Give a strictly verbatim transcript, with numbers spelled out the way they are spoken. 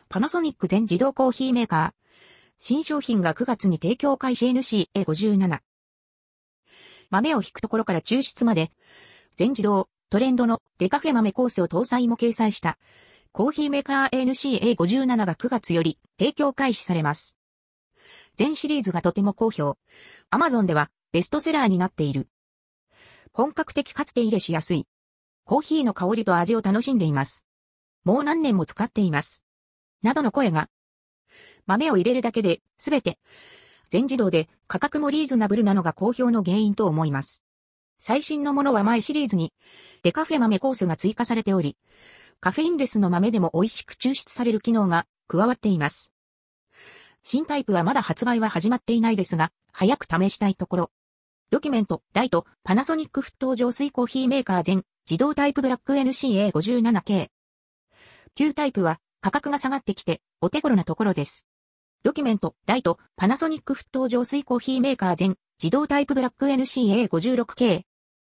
パナソニック全自動コーヒーメーカー。新商品がくがつに提供開始 エヌシーエーごじゅうなな。豆をひくところから抽出まで、全自動、トレンドのデカフェ豆コースを搭載も掲載した、コーヒーメーカー エヌシーエーごじゅうなな がくがつより提供開始されます。全シリーズがとても好評。Amazon ではベストセラーになっている。本格的かつ手入れしやすい。コーヒーの香りと味を楽しんでいます。もう何年も使っています。などの声が。豆を入れるだけで、すべて、全自動で価格もリーズナブルなのが好評の原因と思います。最新のものは前シリーズに、デカフェ豆コースが追加されており、カフェインレスの豆でも美味しく抽出される機能が加わっています。新タイプはまだ発売は始まっていないですが、早く試したいところ。ドキュメント、ライト、パナソニック沸騰浄水コーヒーメーカー全、自動タイプブラック エヌシーエーごじゅうななケー。旧タイプは価格が下がってきてお手頃なところです。ドキュメント、ライト、パナソニック沸騰浄水コーヒーメーカー全、自動タイプブラック エヌシーエーごじゅうろくケー。